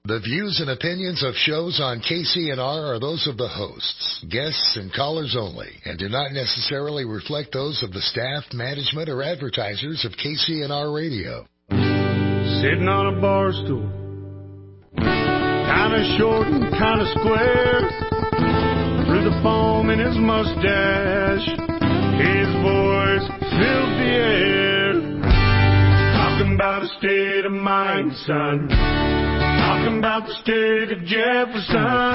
The views and opinions of shows on KCNR are those of the hosts, guests, and callers only, and do not necessarily reflect those of the staff, management, or advertisers of KCNR Radio. Sitting on a bar stool, kind of short and kind of square, through the foam in his mustache, his voice fills the air. Talking about a state of mind, son. Talking about the state of Jefferson.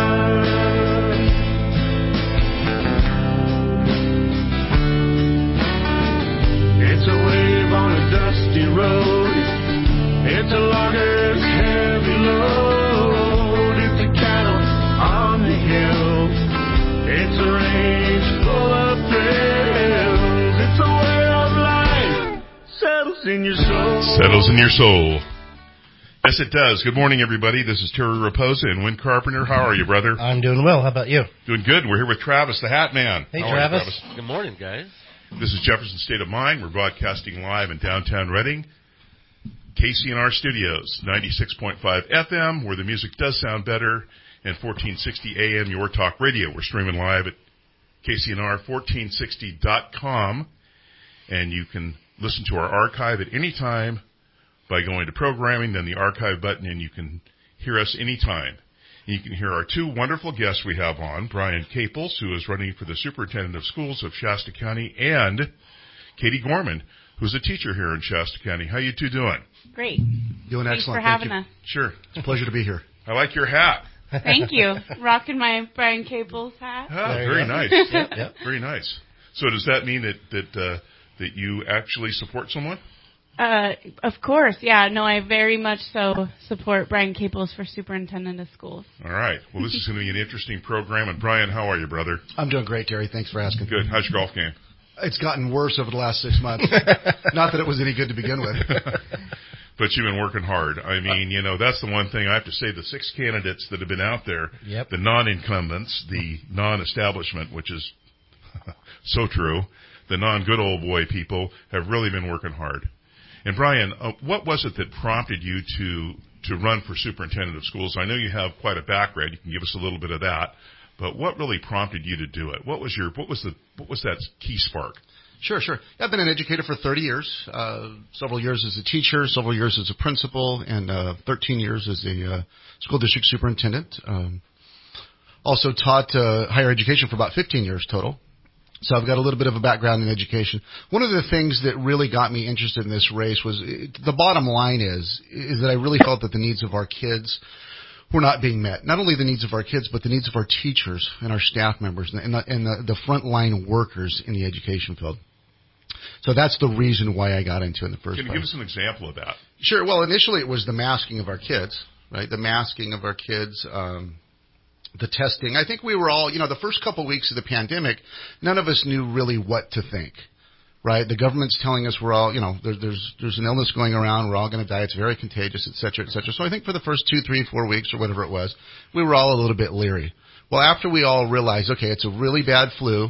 It's a wave on a dusty road. It's a logger's heavy load. It's a cattle on the hill. It's a range full of thrills. It's a way of life settles in your soul. Settles in your soul. Yes, it does. Good morning, everybody. This is Terry Raposa and Win Carpenter. How are you, brother? I'm doing well. How about you? Doing good. We're here with Travis, the Hat Man. Hey, Travis. Good morning, guys. This is Jefferson State of Mind. We're broadcasting live in downtown Reading. KCNR Studios, 96.5 FM, where the music does sound better, and 1460 AM, Your Talk Radio. We're streaming live at KCNR1460.com, and you can listen to our archive at any time by going to programming, then the archive button, and you can hear us anytime. You can hear our two wonderful guests we have on, Brian Caples, who is running for the Superintendent of Schools of Shasta County, and Katie Gorman, who's a teacher here in Shasta County. How you two doing? Great. Doing Thanks excellent. for having us. Sure. It's a pleasure to be here. I like your hat. Thank you. Rocking my Brian Caples hat. Ah, very nice. Yep. Very nice. So does that mean that you actually support someone? Of course, yeah. No, I very much so support Brian Caples for Superintendent of Schools. All right. Well, this is going to be an interesting program. And Brian, how are you, brother? I'm doing great, Terry. Thanks for asking. Good. How's your golf game? It's gotten worse over the last 6 months. Not that it was any good to begin with. But you've been working hard. I mean, that's the one thing I have to say. The 6 candidates that have been out there, the non-incumbents, the non-establishment, which is so true, the non-good old boy people have really been working hard. And Brian, what was it that prompted you to run for superintendent of schools? I know you have quite a background. You can give us a little bit of that. But what really prompted you to do it? What was that key spark? Sure. I've been an educator for 30 years, several years as a teacher, several years as a principal, and 13 years as a school district superintendent. Also taught higher education for about 15 years total. So I've got a little bit of a background in education. One of the things that really got me interested in this race was the bottom line is that I really felt that the needs of our kids were not being met. Not only the needs of our kids, but the needs of our teachers and our staff members and the frontline workers in the education field. So that's the reason why I got into it in the first place. Can you give us an example of that? Sure. Well, initially it was the masking of our kids, right? The masking of our kids, the testing. I think we were all, the first couple of weeks of the pandemic, none of us knew really what to think, right? The government's telling us we're all, there's an illness going around, we're all going to die, it's very contagious, et cetera, et cetera. So I think for the first 2, 3, 4 weeks or whatever it was, we were all a little bit leery. Well, after we all realized, okay, it's a really bad flu,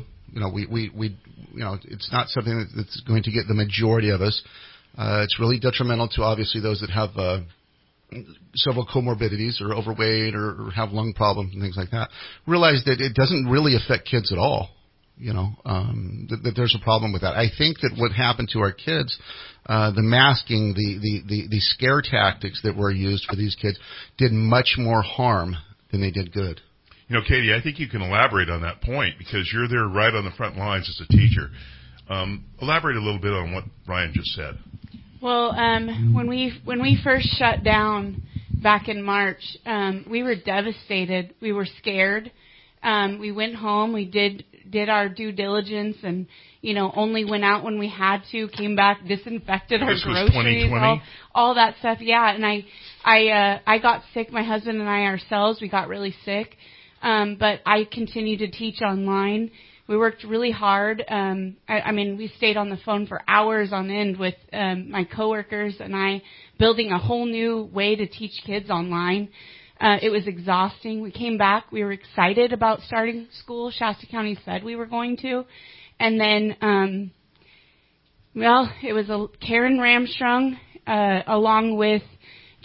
it's not something that's going to get the majority of us. It's really detrimental to obviously those that have several comorbidities or overweight or have lung problems and things like that. Realize that it doesn't really affect kids at all. That there's a problem with that. I think that what happened to our kids, the masking, the scare tactics that were used for these kids did much more harm than they did good. Katie, I think you can elaborate on that point because you're there right on the front lines as a teacher. Elaborate a little bit on what Brian just said. Well, when we first shut down back in March, we were devastated. We were scared. We went home. We did our due diligence and, only went out when we had to, came back, disinfected our groceries, 2020? all that stuff. Yeah. And I got sick. My husband and I ourselves, we got really sick. But I continued to teach online. We worked really hard. We stayed on the phone for hours on end with my coworkers and I, building a whole new way to teach kids online. It was exhausting. We came back. We were excited about starting school. Shasta County said we were going to. And then, it was Karen Ramstrong, along with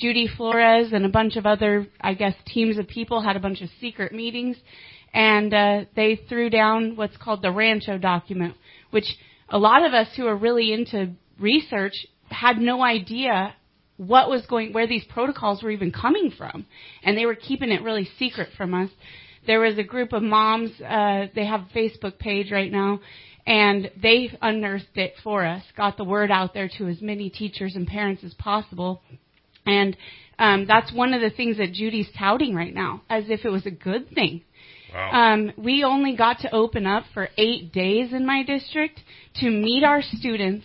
Judy Flores and a bunch of other, I guess, teams of people had a bunch of secret meetings, and they threw down what's called the Rancho document, which a lot of us who are really into research had no idea where these protocols were even coming from, and they were keeping it really secret from us. There was a group of moms, they have a Facebook page right now, and they unearthed it for us, got the word out there to as many teachers and parents as possible. And that's one of the things that Judy's touting right now, as if it was a good thing. Wow. We only got to open up for 8 days in my district to meet our students,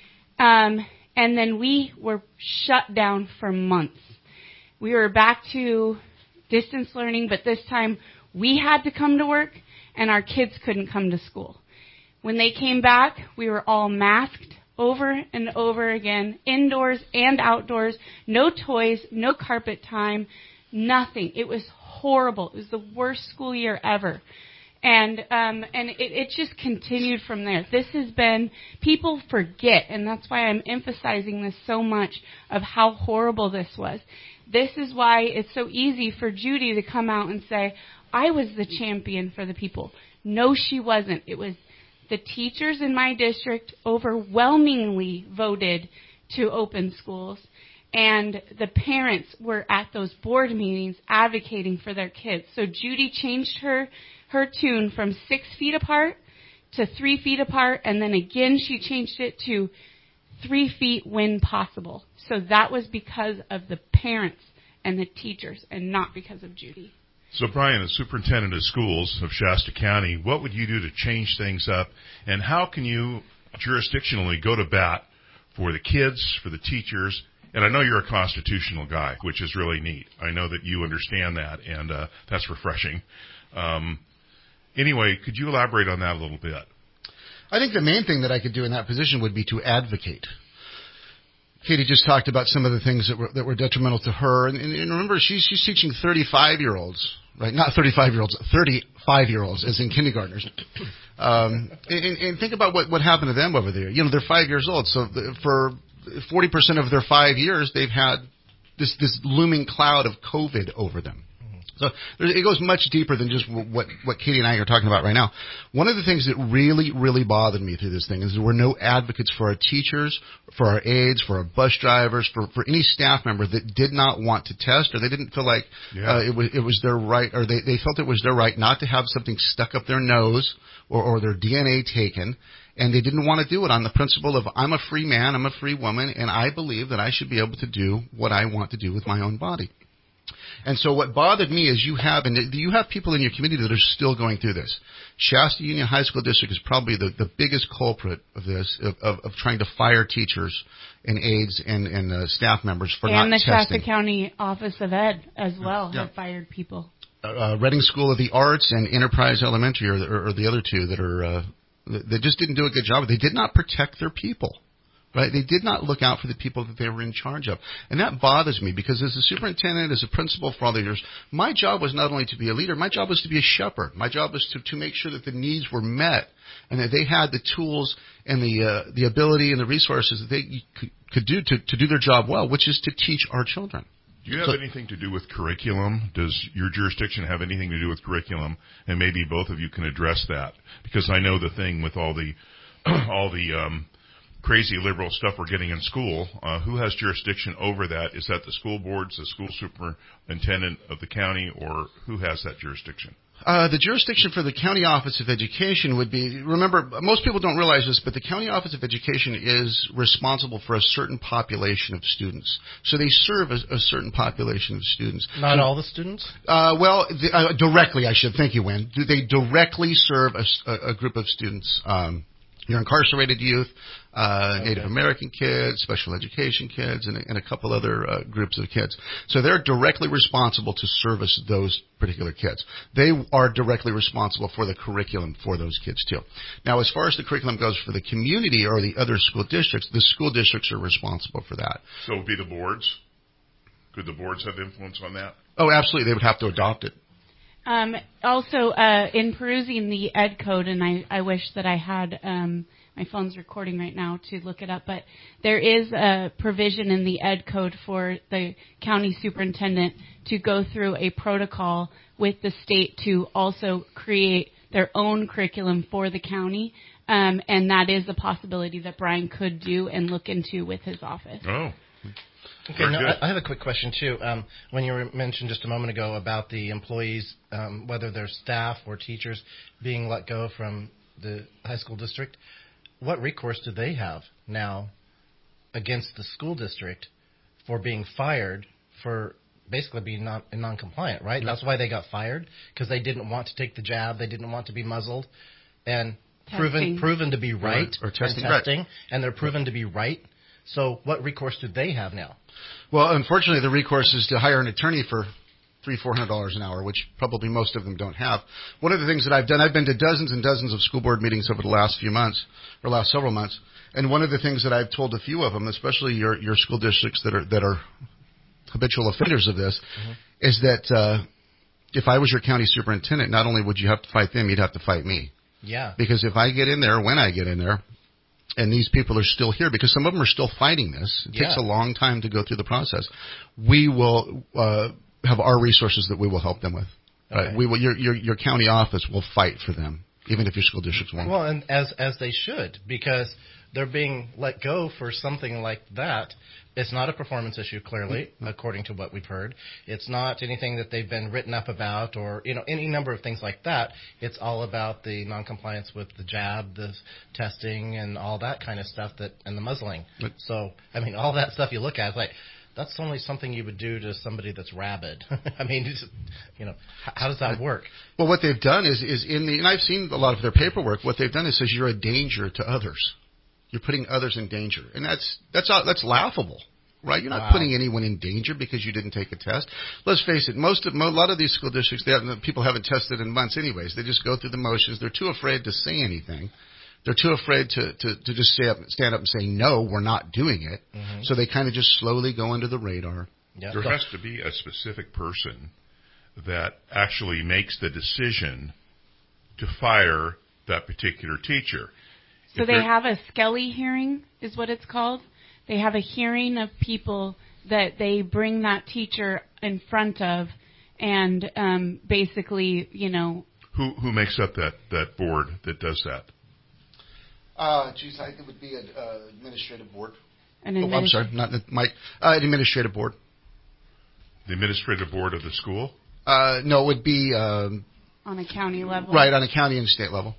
and then we were shut down for months. We were back to distance learning, but this time we had to come to work, and our kids couldn't come to school. When they came back, we were all masked over and over again, indoors and outdoors, no toys, no carpet time, nothing. It was horrible. It was the worst school year ever. And it just continued from there. This has been, people forget, and that's why I'm emphasizing this so much, of how horrible this was. This is why it's so easy for Judy to come out and say, I was the champion for the people. No, she wasn't. It was the teachers in my district overwhelmingly voted to open schools, and the parents were at those board meetings advocating for their kids. So Judy changed her tune from 6 feet apart to 3 feet apart, and then again she changed it to 3 feet when possible. So that was because of the parents and the teachers, and not because of Judy. So, Brian, as superintendent of schools of Shasta County, what would you do to change things up, and how can you jurisdictionally go to bat for the kids, for the teachers? And I know you're a constitutional guy, which is really neat. I know that you understand that, and that's refreshing. Anyway, could you elaborate on that a little bit? I think the main thing that I could do in that position would be to advocate. Katie just talked about some of the things that were detrimental to her, and remember, she's teaching 35-years-olds, right? Not 35-year-olds, 35-year-olds, as in kindergartners. And think about what happened to them over there. You know, they're 5 years old, so for 40% of their 5 years, they've had this looming cloud of COVID over them. So it goes much deeper than just what Katie and I are talking about right now. One of the things that really, really bothered me through this thing is there were no advocates for our teachers, for our aides, for our bus drivers, for any staff member that did not want to test, or they didn't feel like it was their right, or they felt it was their right not to have something stuck up their nose or their DNA taken. And they didn't want to do it on the principle of, I'm a free man, I'm a free woman, and I believe that I should be able to do what I want to do with my own body. And so what bothered me is you have people in your community that are still going through this. Shasta Union High School District is probably the biggest culprit of this, of trying to fire teachers and aides and staff members for not testing. And the Shasta County Office of Ed as well have fired people. Reading School of the Arts and Enterprise Elementary are the other two that just didn't do a good job. They did not protect their people. Right? They did not look out for the people that they were in charge of. And that bothers me because as a superintendent, as a principal for all the years, my job was not only to be a leader, my job was to be a shepherd. My job was to make sure that the needs were met and that they had the tools and the ability and the resources that they could do to do their job well, which is to teach our children. Do you have anything to do with curriculum? Does your jurisdiction have anything to do with curriculum? And maybe both of you can address that. Because I know the thing with all the crazy liberal stuff we're getting in school, who has jurisdiction over that? Is that the school boards, the school superintendent of the county, or who has that jurisdiction? The jurisdiction for the County Office of Education would be, remember, most people don't realize this, but the County Office of Education is responsible for a certain population of students. So they serve a certain population of students. Not all the students? Directly, I should. Thank you, Wynn. They directly serve a group of students. Your incarcerated youth, Native American kids, special education kids, and a couple other groups of kids. So they're directly responsible to service those particular kids. They are directly responsible for the curriculum for those kids, too. Now, as far as the curriculum goes for the community or the other school districts, the school districts are responsible for that. So it would be the boards? Could the boards have influence on that? Oh, absolutely. They would have to adopt it. Also, in perusing the Ed Code, and I wish that I had my phone's recording right now to look it up, but there is a provision in the Ed Code for the county superintendent to go through a protocol with the state to also create their own curriculum for the county, and that is a possibility that Brian could do and look into with his office. Oh. Okay, now, I have a quick question, too. When you mentioned just a moment ago about the employees, whether they're staff or teachers, being let go from the high school district, what recourse do they have now against the school district for being fired for basically being non-compliant, right? That's why they got fired, because they didn't want to take the jab, they didn't want to be muzzled, and proven to be right, or testing, and they're proven to be right. So what recourse do they have now? Well, unfortunately, the recourse is to hire an attorney for $300-400 an hour, which probably most of them don't have. One of the things that I've done, I've been to dozens and dozens of school board meetings over the last few months, or last several months, and one of the things that I've told a few of them, especially your school districts that are habitual offenders of this, is that if I was your county superintendent, not only would you have to fight them, you'd have to fight me. Yeah. Because if I get in there, when I get in there, and these people are still here, because some of them are still fighting this. It takes a long time to go through the process. We will have our resources that we will help them with. Okay. We will. Your county office will fight for them, even if your school districts won't. Well, and as they should, because they're being let go for something like that. It's not a performance issue, clearly, according to what we've heard. It's not anything that they've been written up about or, any number of things like that. It's all about the noncompliance with the jab, the testing, and all that kind of stuff, and the muzzling. So, all that stuff you look at, it's like, that's only something you would do to somebody that's rabid. How does that work? Well, what they've done is and I've seen a lot of their paperwork, what they've done is says you're a danger to others. You're putting others in danger, and that's laughable, right? You're not putting anyone in danger because you didn't take a test. Let's face it, a lot of these school districts, people haven't tested in months, anyways. They just go through the motions. They're too afraid to say anything. They're too afraid to just stand up and say no, we're not doing it. Mm-hmm. So they kind of just slowly go under the radar. Yep. There has to be a specific person that actually makes the decision to fire that particular teacher. So they have a Skelly hearing, is what it's called. They have a hearing of people that they bring that teacher in front of, and basically, Who makes up that board that does that? I think it would be an administrative board. I'm sorry, not Mike. An administrative board. The administrative board of the school? No, it would be on a county level. Right, on a county and state level.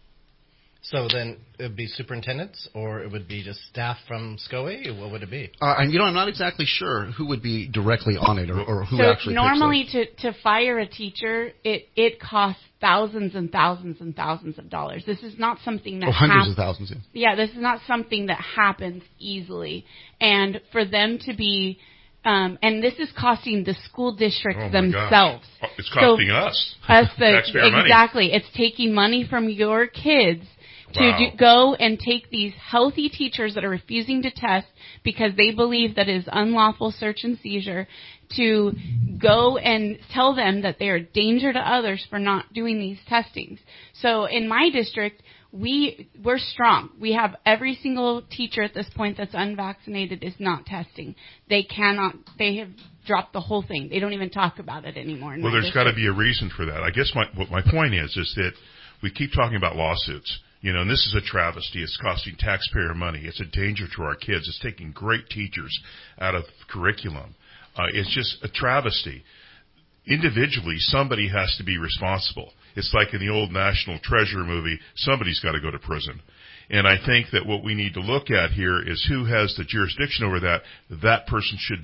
So then it would be superintendents, or it would be just staff from SCOE? What would it be? I'm not exactly sure who would be directly on it or who actually picks it. Normally, to fire a teacher, it costs thousands and thousands and thousands of dollars. This is not something that hundreds of thousands. Yeah, this is not something that happens easily. And for them to be... and this is costing the school districts themselves. Gosh. It's costing us. Taxpayer money. Exactly. It's taking money from your kids to go and take these healthy teachers that are refusing to test because they believe that it is unlawful search and seizure, to go and tell them that they are a danger to others for not doing these testings. So in my district, we're strong. We have every single teacher at this point that's unvaccinated is not testing. They have dropped the whole thing. They don't even talk about it anymore. Well, there's got to be a reason for that. I guess my point is that we keep talking about lawsuits. And this is a travesty. It's costing taxpayer money. It's a danger to our kids. It's taking great teachers out of curriculum. It's just a travesty. Individually, somebody has to be responsible. It's like in the old National Treasure movie, somebody's got to go to prison. And I think that what we need to look at here is who has the jurisdiction over that. That person should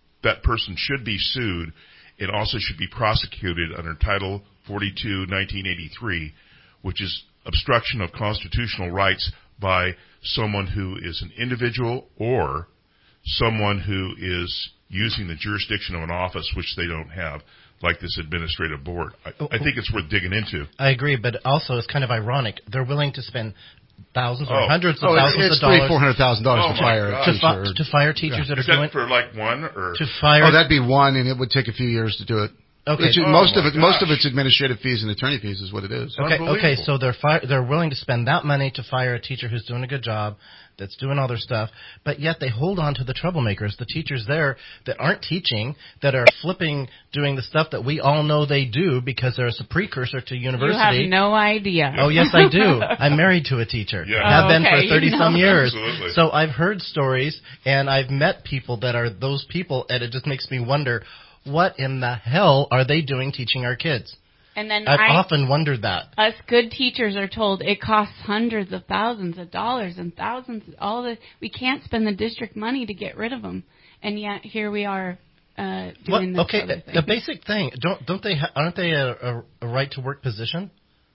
be sued and also should be prosecuted under Title 42, 1983, which is obstruction of constitutional rights by someone who is an individual or someone who is using the jurisdiction of an office which they don't have, like this administrative board. I think it's worth digging into. I agree, but also it's kind of ironic. They're willing to spend thousands or hundreds of thousands of dollars. $300,000-400,000 to fire a teacher. To fire teachers that are doing... for like one or... To fire... that'd be one, and it would take a few years to do it. Okay. Most of it's administrative fees and attorney fees is what it is. Okay. So they're willing to spend that money to fire a teacher who's doing a good job, that's doing all their stuff, but yet they hold on to the troublemakers, the teachers there that aren't teaching, that are flipping, doing the stuff that we all know they do because there's a precursor to university. You have no idea. Oh, yes, I do. I'm married to a teacher. Yeah. Have been for 30-some years. Absolutely. So I've heard stories, and I've met people that are those people, and it just makes me wonder, what in the hell are they doing teaching our kids? And then I've often wondered that. Us good teachers are told it costs hundreds of thousands of dollars and thousands. We can't spend the district money to get rid of them, and yet here we are doing this. Okay, other thing. the basic thing. Aren't they a right to work position?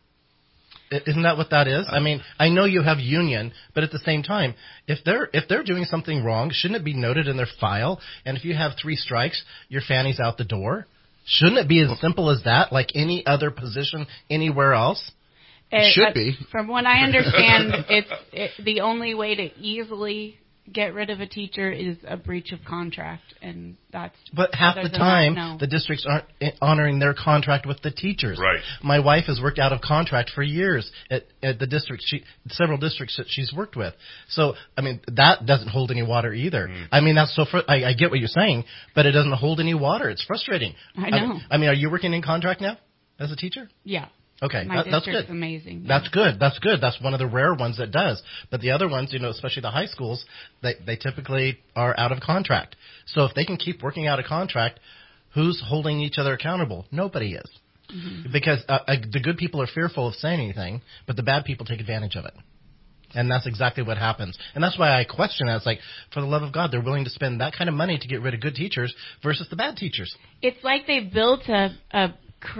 Isn't that what that is? I mean, I know you have union, but at the same time, if they're doing something wrong, shouldn't it be noted in their file? And if you have 3 strikes, your fanny's out the door. Shouldn't it be as simple as that, like any other position anywhere else? It should be. From what I understand, the only way to easily get rid of a teacher is a breach of contract, and that's. But half the time, the districts aren't honoring their contract with the teachers. Right. My wife has worked out of contract for years at the district, several districts that she's worked with. So, I mean, that doesn't hold any water either. I mean, that's I get what you're saying, but it doesn't hold any water. It's frustrating. I know. I mean, are you working in contract now as a teacher? Yeah. Okay, My that's district's good. Amazing. Yeah. That's good. That's good. That's one of the rare ones that does. But the other ones, especially the high schools, they typically are out of contract. So if they can keep working out of contract, who's holding each other accountable? Nobody is. Mm-hmm. Because the good people are fearful of saying anything, but the bad people take advantage of it. And that's exactly what happens. And that's why I question that. It's like, for the love of God, they're willing to spend that kind of money to get rid of good teachers versus the bad teachers. It's like they've built a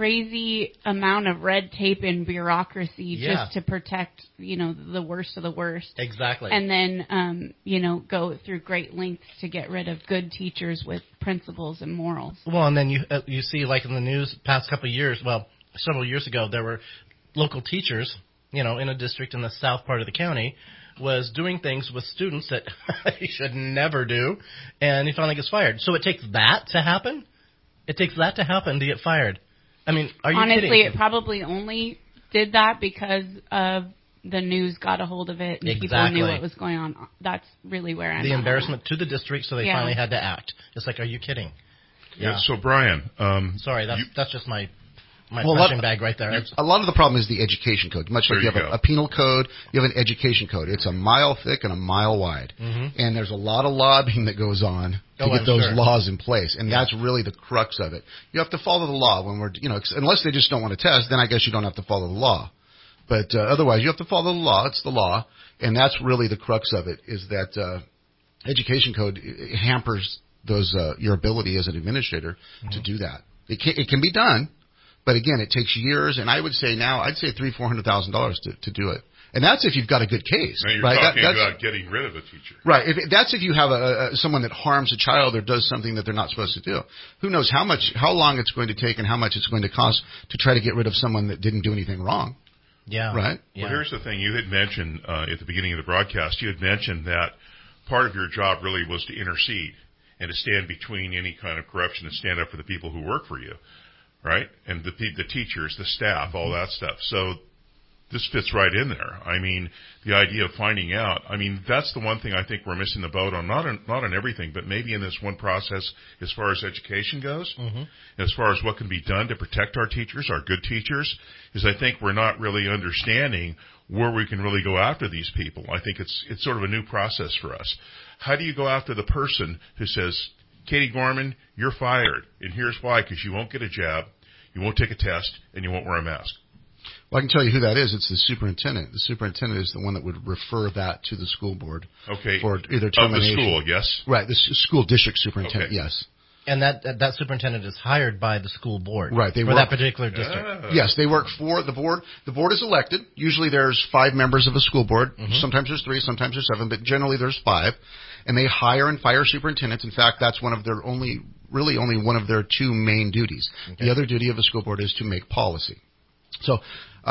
crazy amount of red tape and bureaucracy just to protect, the worst of the worst. Exactly. And then, go through great lengths to get rid of good teachers with principles and morals. Well, and then you see, like in the news past couple of years, several years ago, there were local teachers, in a district in the south part of the county, was doing things with students that he should never do, and he finally gets fired. So it takes that to happen? It takes that to happen to get fired. I mean, are you Honestly, kidding? it probably only did that because of the news got a hold of it and people knew what was going on. That's really where I'm at. The embarrassment to the district, so they finally had to act. It's like, are you kidding? Yeah. So, Brian. Sorry, that's just my punching bag right there. A lot of the problem is the education code. Much like you have a penal code, you have an education code. It's a mile thick and a mile wide. Mm-hmm. And there's a lot of lobbying that goes on to get those laws in place. And that's really the crux of it. You have to follow the law when unless they just don't want to test, then I guess you don't have to follow the law. But otherwise, you have to follow the law. It's the law. And that's really the crux of it, is that education code hampers your ability as an administrator to do that. It can be done. But again, it takes years, and I would say now, I'd say $300,000-$400,000 to do it, and that's if you've got a good case. Now you're right? talking about getting rid of a teacher, right? That's if you have someone that harms a child or does something that they're not supposed to do. Who knows how long it's going to take, and how much it's going to cost to try to get rid of someone that didn't do anything wrong. Yeah. Right. Yeah. Well, here's the thing: you had mentioned at the beginning of the broadcast, you had mentioned that part of your job really was to intercede and to stand between any kind of corruption and stand up for the people who work for you. Right? And the teachers, the staff, all that stuff. So this fits right in there. I mean, the idea of finding out, that's the one thing I think we're missing the boat on, not on everything, but maybe in this one process as far as education goes, as far as what can be done to protect our teachers, our good teachers, is I think we're not really understanding where we can really go after these people. I think it's sort of a new process for us. How do you go after the person who says, Katie Gorman, you're fired, and here's why, because you won't get a jab, you won't take a test, and you won't wear a mask? Well, I can tell you who that is. It's the superintendent. The superintendent is the one that would refer that to the school board. Okay. For either termination. Of the school, yes? Right, the school district superintendent, yes. And that superintendent is hired by the school board. Right. For that particular district. Yes, they work for the board. The board is elected. Usually there's 5 members of a school board. Mm-hmm. Sometimes there's 3, sometimes there's 7, but generally there's 5. And they hire and fire superintendents. In fact, that's one of their only one of their 2 main duties. Okay. The other duty of a school board is to make policy. So,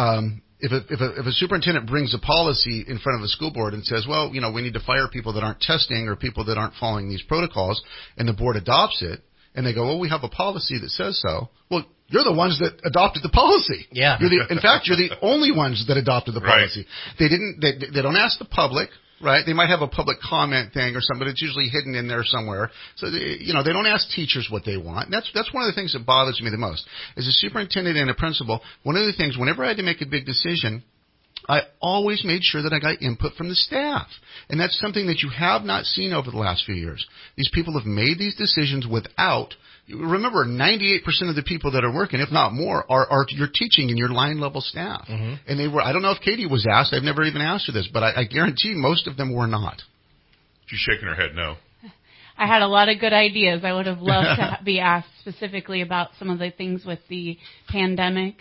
if a superintendent brings a policy in front of a school board and says, well, we need to fire people that aren't testing or people that aren't following these protocols, and the board adopts it, and they go, well, we have a policy that says so. Well, you're the ones that adopted the policy. Yeah. In fact, you're the only ones that adopted the policy. Right. They don't ask the public. Right? They might have a public comment thing or something, but it's usually hidden in there somewhere. So, they don't ask teachers what they want. And that's one of the things that bothers me the most. As a superintendent and a principal, one of the things, whenever I had to make a big decision, I always made sure that I got input from the staff. And that's something that you have not seen over the last few years. These people have made these decisions without. Remember, 98% of the people that are working, if not more, are your teaching and your line level staff. Mm-hmm. And they were. I don't know if Katie was asked. I've never even asked her this, but I guarantee most of them were not. She's shaking her head no. I had a lot of good ideas. I would have loved to be asked specifically about some of the things with the pandemic.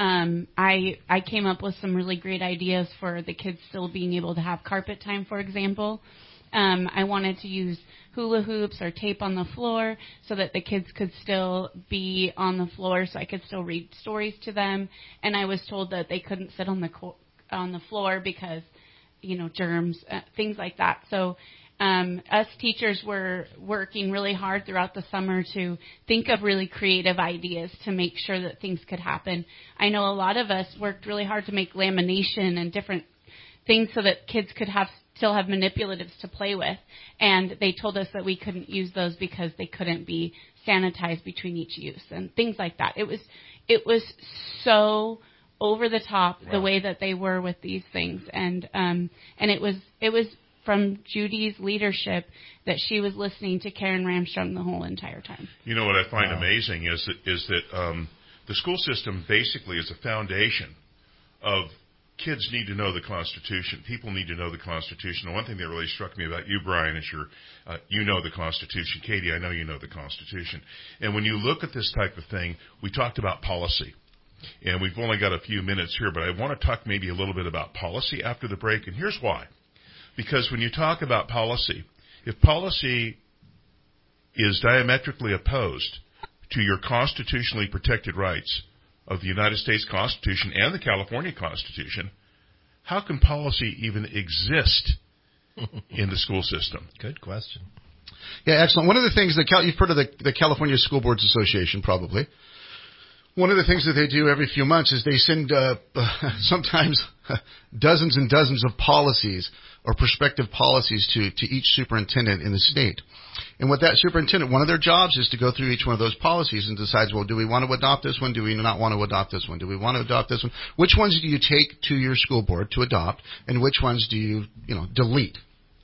I came up with some really great ideas for the kids still being able to have carpet time, for example. I wanted to use hula hoops or tape on the floor so that the kids could still be on the floor, so I could still read stories to them. And I was told that they couldn't sit on the floor because, germs, things like that. So us teachers were working really hard throughout the summer to think of really creative ideas to make sure that things could happen. I know a lot of us worked really hard to make lamination and different things so that kids could still have manipulatives to play with, and they told us that we couldn't use those because they couldn't be sanitized between each use and things like that. It was so over the top the way that they were with these things, and it was from Judy's leadership that she was listening to Karen Ramstrong the whole entire time. You know what I find amazing is that the school system basically is a foundation of. Kids need to know the Constitution. People need to know the Constitution. And one thing that really struck me about you, Brian, is you know the Constitution. Katie, I know you know the Constitution. And when you look at this type of thing, we talked about policy. And we've only got a few minutes here, but I want to talk maybe a little bit about policy after the break. And here's why. Because when you talk about policy, if policy is diametrically opposed to your constitutionally protected rights of the United States Constitution and the California Constitution, how can policy even exist in the school system? Good question. Yeah, excellent. One of the things that you've heard of the California School Boards Association, probably. One of the things that they do every few months is they send sometimes dozens and dozens of policies or prospective policies to each superintendent in the state. And what that superintendent, one of their jobs is to go through each one of those policies and decides, well, do we want to adopt this one? Do we not want to adopt this one? Do we want to adopt this one? Which ones do you take to your school board to adopt, and which ones do you delete?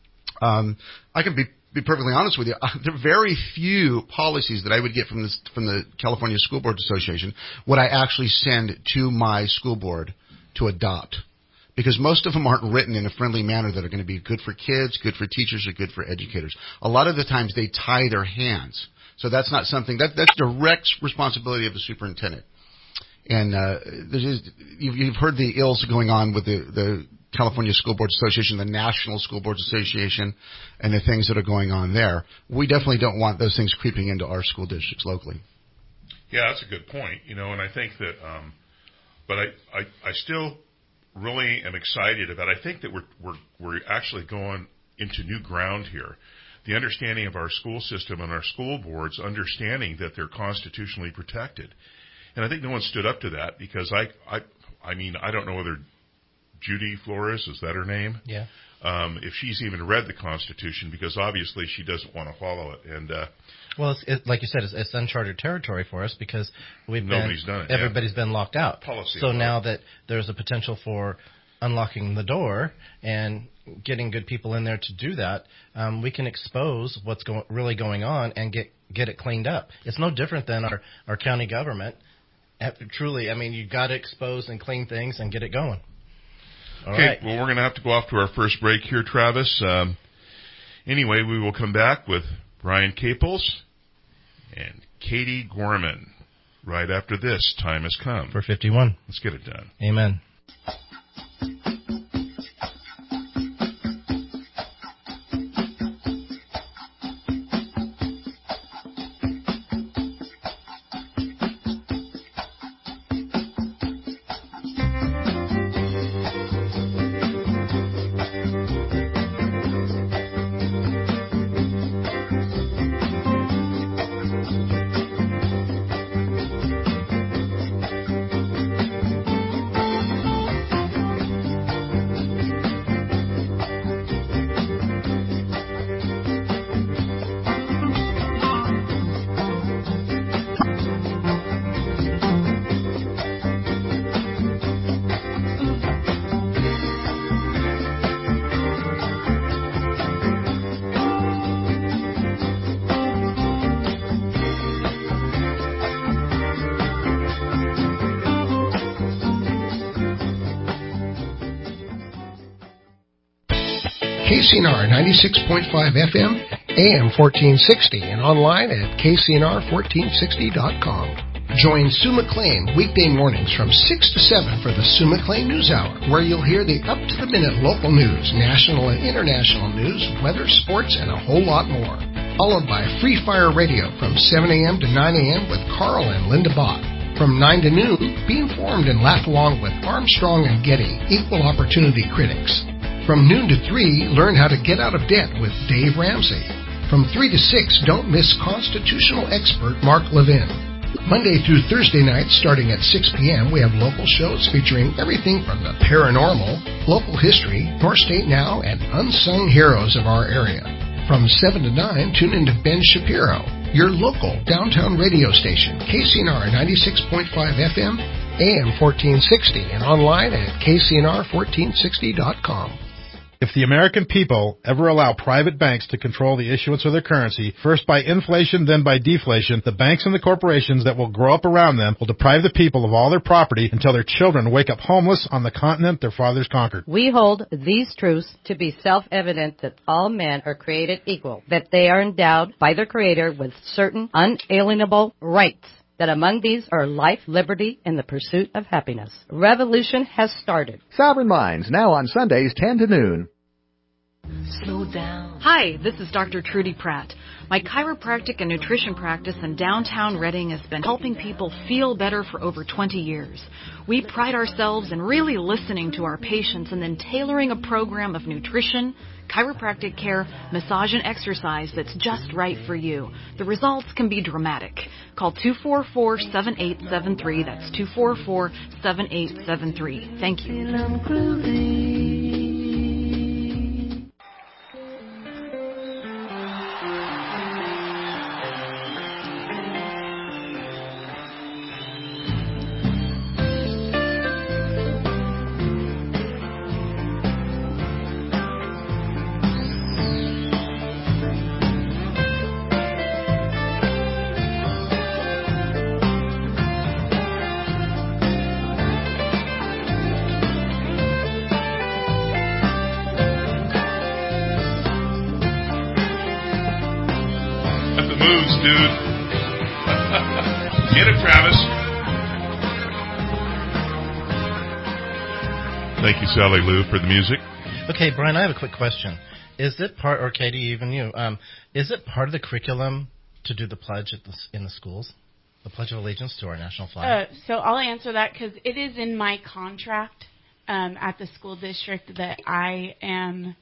I can be perfectly honest with you. There are very few policies that I would get from the California School Boards Association would I actually send to my school board to adopt. Because most of them aren't written in a friendly manner that are going to be good for kids, good for teachers, or good for educators. A lot of the times they tie their hands. So that's not something, that's direct responsibility of the superintendent. And you've heard the ills going on with the California School Boards Association, the National School Boards Association, and the things that are going on there. We definitely don't want those things creeping into our school districts locally. Yeah, that's a good point. And I think that, but I still really am excited about. I think that we're actually going into new ground here. The understanding of our school system and our school boards, understanding that they're constitutionally protected, and I think no one stood up to that because I mean I don't know whether Judy Flores, is that her name? Yeah. If she's even read the Constitution, because obviously she doesn't want to follow it. And well, like you said, it's uncharted territory for us because nobody's done it. Everybody's been locked out. Policy. So now that there's a potential for unlocking the door and getting good people in there to do that, we can expose what's really going on and get it cleaned up. It's no different than our county government. Truly, I mean, you've got to expose and clean things and get it going. All okay, right. Well, we're going to have to go off to our first break here, Travis. Anyway, we will come back with Brian Caples and Katie Gorman right after this. Time has come. For 51. Let's get it done. Amen. KCNR 96.5 FM, AM 1460, and online at KCNR1460.com. Join Sue McLean weekday mornings from 6 to 7 for the Sue McLean News Hour, where you'll hear the up-to-the-minute local news, national and international news, weather, sports, and a whole lot more. Followed by Free Fire Radio from 7 a.m. to 9 a.m. with Carl and Linda Bott. From 9 to noon, be informed and laugh along with Armstrong and Getty, equal opportunity critics. From noon to 3, learn how to get out of debt with Dave Ramsey. From 3 to 6, don't miss constitutional expert Mark Levin. Monday through Thursday nights, starting at 6 p.m., we have local shows featuring everything from the paranormal, local history, North State Now, and unsung heroes of our area. From 7 to 9, tune into Ben Shapiro, your local downtown radio station, KCNR 96.5 FM, AM 1460, and online at KCNR1460.com. If the American people ever allow private banks to control the issuance of their currency, first by inflation, then by deflation, the banks and the corporations that will grow up around them will deprive the people of all their property until their children wake up homeless on the continent their fathers conquered. We hold these truths to be self-evident that all men are created equal, that they are endowed by their Creator with certain unalienable rights, that among these are life, liberty, and the pursuit of happiness. Revolution has started. Sovereign Minds, now on Sundays 10 to noon. Slow down. Hi, this is Dr. Trudy Pratt. My chiropractic and nutrition practice in downtown Reading has been helping people feel better for over 20 years. We pride ourselves in really listening to our patients and then tailoring a program of nutrition, chiropractic care, massage, and exercise that's just right for you. The results can be dramatic. Call 244-7873. That's 244-7873. Thank you. Thank you, Sally Lou, for the music. Okay, Brian, I have a quick question. Is it part, or Katie, even you, is it part of the curriculum to do the pledge in the schools? The Pledge of Allegiance to our national flag? So I'll answer that because it is in my contract at the school district that I am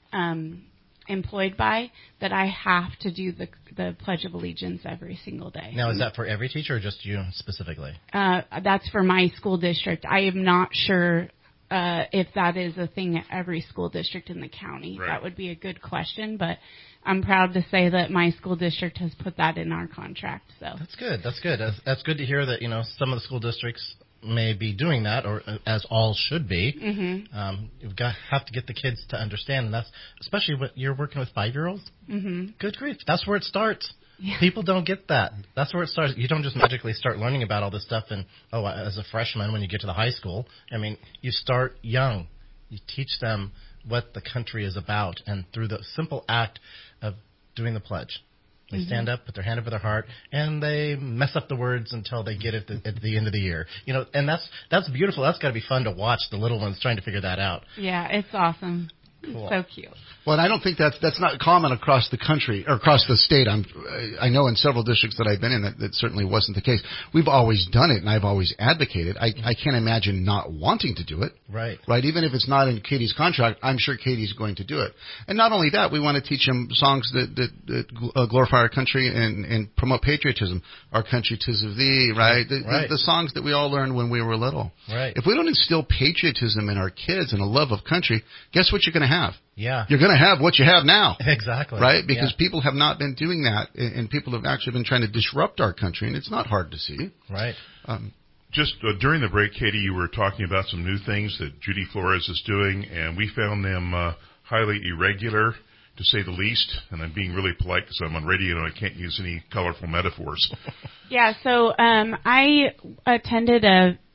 employed by, that I have to do the Pledge of Allegiance every single day. Now, is that for every teacher or just you specifically? That's for my school district. I am not sure if that is a thing at every school district in the county. Right. That would be a good question, but I'm proud to say that my school district has put that in our contract. So that's good. That's good. That's good to hear that, some of the school districts may be doing that, or as all should be. Mm-hmm. You've have to get the kids to understand, and that's especially when you're working with 5-year-olds. Mm-hmm. Good grief, that's where it starts. Yeah. People don't get that. That's where it starts. You don't just magically start learning about all this stuff and, as a freshman when you get to the high school. I mean, you start young. You teach them what the country is about, and through the simple act of doing the pledge. They stand up, put their hand over their heart, and they mess up the words until they get it at the end of the year. And that's beautiful. That's got to be fun to watch the little ones trying to figure that out. Yeah, it's awesome. Cool. So cute. Well, and I don't think that's not common across the country or across the state. I know in several districts that I've been in that certainly wasn't the case. We've always done it, and I've always advocated. I can't imagine not wanting to do it. Right. Right. Even if it's not in Katie's contract, I'm sure Katie's going to do it. And not only that, we want to teach them songs that glorify our country and promote patriotism. Our country 'tis of thee. Right. The songs that we all learned when we were little. Right. If we don't instill patriotism in our kids and a love of country, guess what you're going to have? Yeah. You're going to have what you have now. Exactly. Right? Because people have not been doing that, and people have actually been trying to disrupt our country, and it's not hard to see. Right. Just during the break, Katie, you were talking about some new things that Judy Flores is doing, and we found them highly irregular, to say the least. And I'm being really polite because I'm on radio and I can't use any colorful metaphors. Yeah, so I attended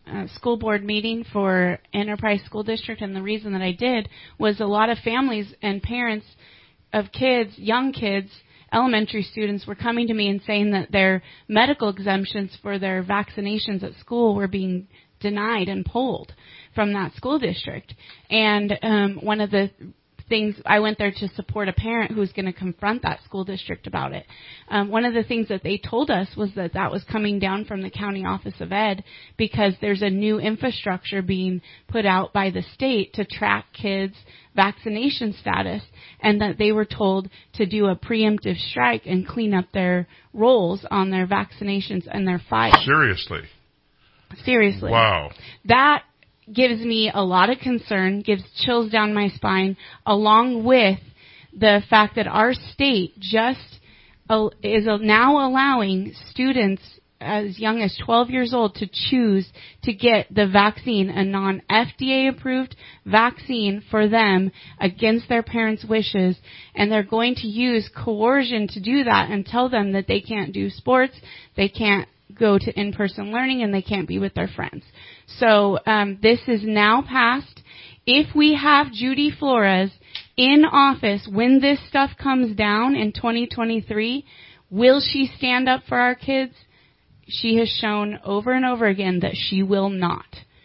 school board meeting for Enterprise School District, and the reason that I did was a lot of families and parents of kids, young kids, elementary students, were coming to me and saying that their medical exemptions for their vaccinations at school were being denied and pulled from that school district. And one of the things, I went there to support a parent who's going to confront that school district about it. One of the things that they told us was that that was coming down from the County Office of Ed because there's a new infrastructure being put out by the state to track kids' vaccination status, and that they were told to do a preemptive strike and clean up their rolls on their vaccinations and their files. Seriously. Wow. That gives me a lot of concern, gives chills down my spine, along with the fact that our state just is now allowing students as young as 12 years old to choose to get the vaccine, a non-FDA approved vaccine for them against their parents' wishes, and they're going to use coercion to do that and tell them that they can't do sports, they can't go to in-person learning, and they can't be with their friends. So this is now passed. If we have Judy Flores in office when this stuff comes down in 2023, will she stand up for our kids? She has shown over and over again that she will not.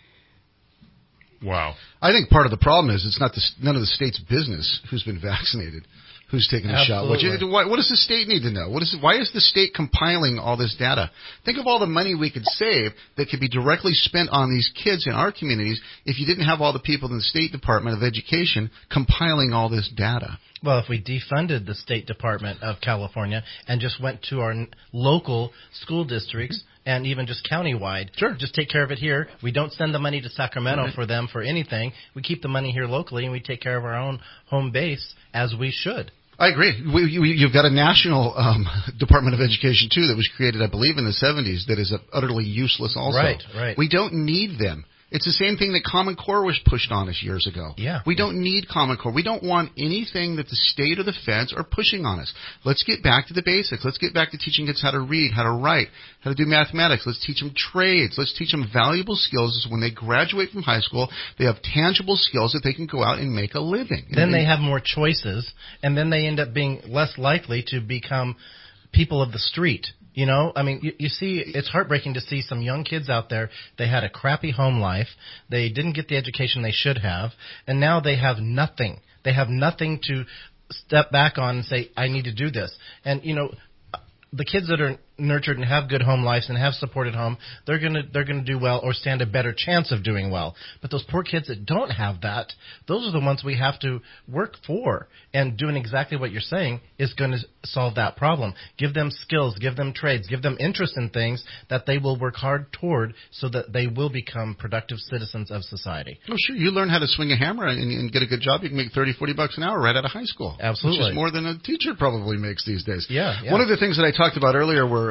Wow. I think part of the problem is it's not none of the state's business who's been vaccinated, who's taken a shot. What does the state need to know? Why is the state compiling all this data? Think of all the money we could save that could be directly spent on these kids in our communities if you didn't have all the people in the State Department of Education compiling all this data. Well, if we defunded the State Department of California and just went to our local school districts and even just countywide, just take care of it here. We don't send the money to Sacramento for them for anything. We keep the money here locally, and we take care of our own home base as we should. I agree. You've got a national Department of Education, too, that was created, I believe, in the 70s that is utterly useless also. Right. We don't need them. It's the same thing that Common Core was pushed on us years ago. Yeah. We don't need Common Core. We don't want anything that the state or the feds are pushing on us. Let's get back to the basics. Let's get back to teaching kids how to read, how to write, how to do mathematics. Let's teach them trades. Let's teach them valuable skills so when they graduate from high school, they have tangible skills that they can go out and make a living. Then they have more choices, and then they end up being less likely to become people of the street. You know, I mean, you see, it's heartbreaking to see some young kids out there. They had a crappy home life. They didn't get the education they should have. And now they have nothing. They have nothing to step back on and say, I need to do this. And, you know, the kids that are nurtured and have good home lives and have supported home, they're gonna do well or stand a better chance of doing well. But those poor kids that don't have that, those are the ones we have to work for. And doing exactly what you're saying is going to solve that problem. Give them skills, give them trades, give them interest in things that they will work hard toward so that they will become productive citizens of society. Oh, sure. You learn how to swing a hammer and get a good job. You can make $30-40 an hour right out of high school. Absolutely. Which is more than a teacher probably makes these days. Yeah. One of the things that I talked about earlier were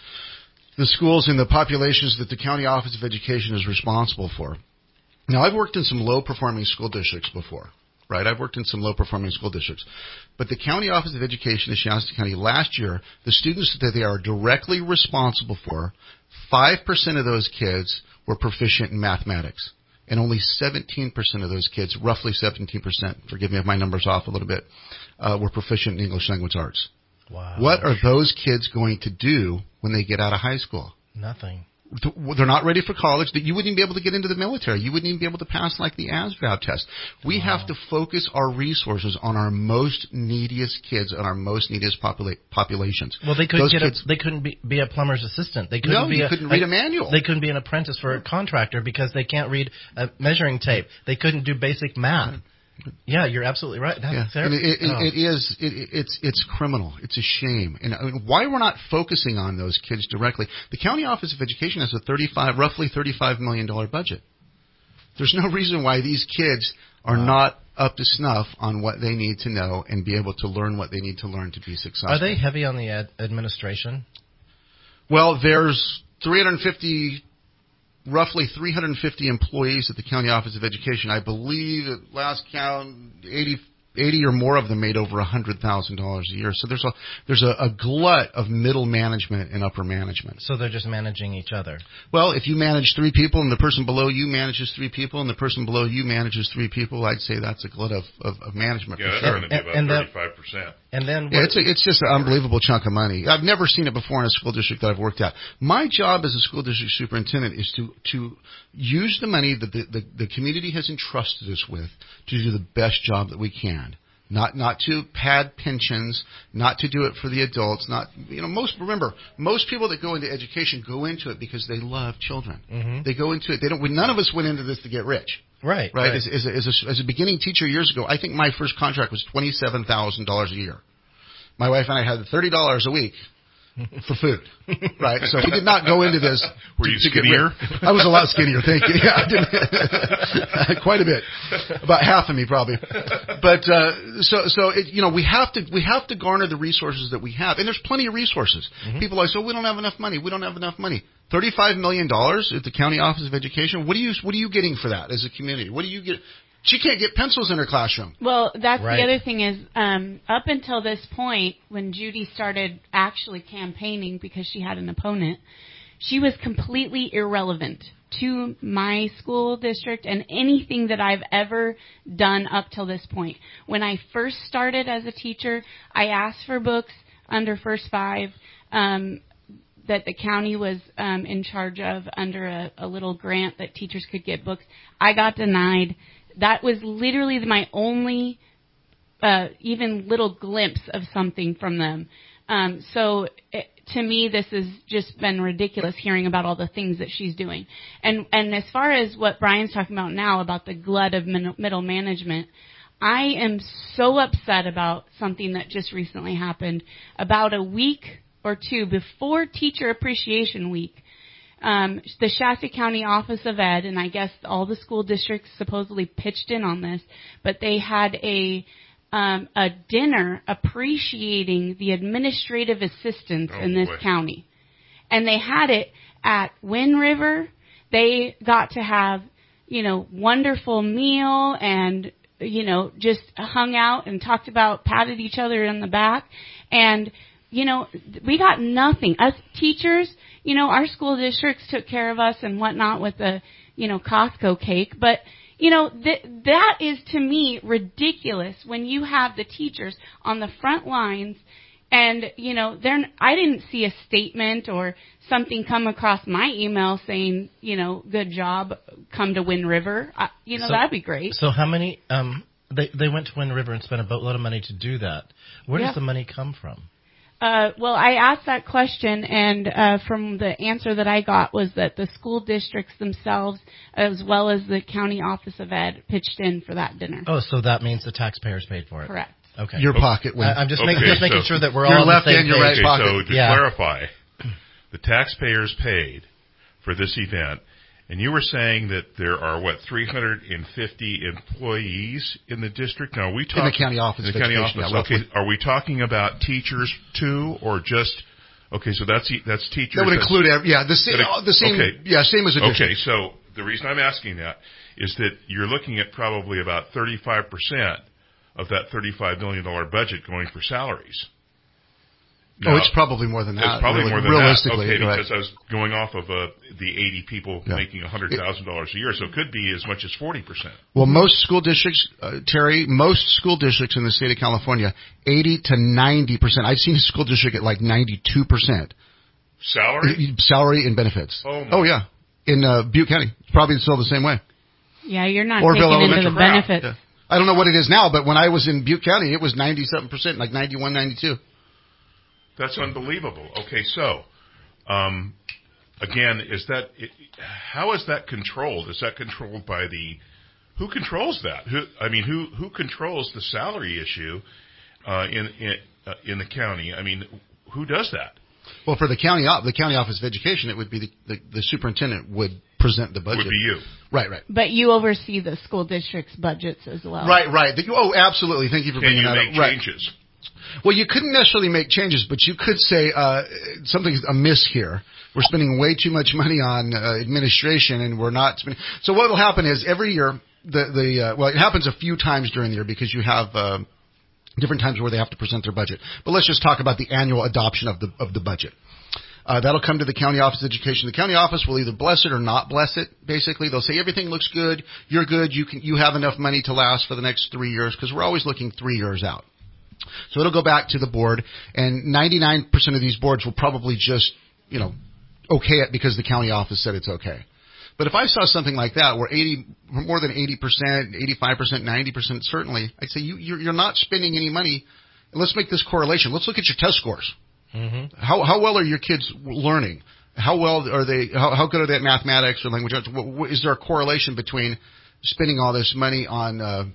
the schools and the populations that the County Office of Education is responsible for. Now, I've worked in some low-performing school districts before, right? I've worked in some low-performing school districts. But the County Office of Education in Shasta County last year, the students that they are directly responsible for, 5% of those kids were proficient in mathematics. And only 17% of those kids, roughly 17%, forgive me if my number's off a little bit, were proficient in English language arts. Wow. What are those kids going to do when they get out of high school? Nothing. They're not ready for college. You wouldn't even be able to get into the military. You wouldn't even be able to pass like the ASVAB test. We have to focus our resources on our most neediest kids and our most neediest populations. Well, they couldn't be a plumber's assistant. They couldn't couldn't read a manual. They couldn't be an apprentice for a contractor because they can't read a measuring tape. They couldn't do basic math. Yeah, you're absolutely right. That's terrible. It's criminal. It's a shame. And I mean, why we're not focusing on those kids directly? The County Office of Education has a roughly $35 million budget. There's no reason why these kids are not up to snuff on what they need to know and be able to learn what they need to learn to be successful. Are they heavy on the administration? Well, there's roughly 350 employees at the County Office of Education. I believe at last count, 80 or more of them made over $100,000 a year. So there's a glut of middle management and upper management. So they're just managing each other. Well, if you manage 3 people and the person below you manages 3 people and the person below you manages 3 people, I'd say that's a glut of management. Yeah, for that's sure. going to be about 35%. And then it's just an unbelievable chunk of money. I've never seen it before in a school district that I've worked at. My job as a school district superintendent is to use the money that the community has entrusted us with to do the best job that we can. Not to pad pensions, not to do it for the adults. Most people that go into education go into it because they love children. Mm-hmm. They go into it. None of us went into this to get rich. Right. As a beginning teacher years ago, I think my first contract was $27,000 a year. My wife and I had $30 a week for food, right? So we did not go into this. Were you skinnier? I was a lot skinnier, thank you. Yeah, I didn't. Quite a bit, about half of me probably. But we have to garner the resources that we have, and there's plenty of resources. Mm-hmm. People are like, we don't have enough money. We don't have enough money. $35 million at the County Office of Education. What are you getting for that as a community? What do you get? She can't get pencils in her classroom. Well, that's right. The other thing is, up until this point, when Judy started actually campaigning because she had an opponent, she was completely irrelevant to my school district and anything that I've ever done up till this point. When I first started as a teacher, I asked for books under First 5 that the county was in charge of under a little grant that teachers could get books. I got denied. That was literally my only even little glimpse of something from them. To me, this has just been ridiculous hearing about all the things that she's doing. And as far as what Brian's talking about now, about the glut of middle management, I am so upset about something that just recently happened. About a week or two before Teacher Appreciation Week, the Shasta County Office of Ed, and I guess all the school districts supposedly pitched in on this, but they had a dinner appreciating the administrative assistants in this county. And they had it at Wind River. They got to have, wonderful meal and, just hung out and talked about, patted each other on the back. And, we got nothing. Us teachers, our school districts took care of us and whatnot with the, Costco cake. But, that is to me ridiculous when you have the teachers on the front lines and, I didn't see a statement or something come across my email saying, good job, come to Wind River. That'd be great. So how many, they went to Wind River and spent a boatload of money to do that. Where does the money come from? Well, I asked that question, and from the answer that I got was that the school districts themselves, as well as the County Office of Ed, pitched in for that dinner. Oh, so that means the taxpayers paid for it. Correct. Okay. Your pocket went. I'm just making sure that we're all on left the same and your page. right pocket. So to clarify, the taxpayers paid for this event. And you were saying that there are, 350 employees in the district? Now, are we talking in the county office. In the county office. Yeah, okay. Are we talking about teachers too, or just? Okay, so that's teachers. That would include the same. Okay. Yeah, same as a district. Okay, so the reason I'm asking that is that you're looking at probably about 35% of that $35 million budget going for salaries. Now, it's probably more than that. It's probably more than realistically, that. Okay, right. because I was going off of the 80 people making $100,000 a year, so it could be as much as 40%. Well, most school districts, Terry, most school districts in the state of California, 80 to 90%. I've seen a school district at like 92%. Salary and benefits. Oh yeah. In Butte County. It's probably still the same way. Yeah, you're not taking into the benefits. Yeah. I don't know what it is now, but when I was in Butte County, it was 97%, like 91, 92. That's unbelievable. Okay, so, again, how is that controlled? Is that controlled by who controls that? Who controls the salary issue, in the county? I mean, who does that? Well, for the county office of education, it would be the superintendent would present the budget. Would be you. Right. But you oversee the school district's budgets as well. Right. Absolutely. Thank you for bringing that up. Can you make changes? Well, you couldn't necessarily make changes, but you could say something's amiss here. We're spending way too much money on administration, and we're not spending. So what will happen is every year well, it happens a few times during the year because you have different times where they have to present their budget. But let's just talk about the annual adoption of the budget. That'll come to the county office of education. The county office will either bless it or not bless it. Basically, they'll say everything looks good, you're good, you have enough money to last for the next 3 years, because we're always looking 3 years out. So it'll go back to the board, and 99% of these boards will probably just, okay it because the county office said it's okay. But if I saw something like that where more than 80%, 85%, 90% certainly, I'd say you're not spending any money. Let's make this correlation. Let's look at your test scores. Mm-hmm. How well are your kids learning? How well are they? How good are they at mathematics or language arts? Is there a correlation between spending all this money on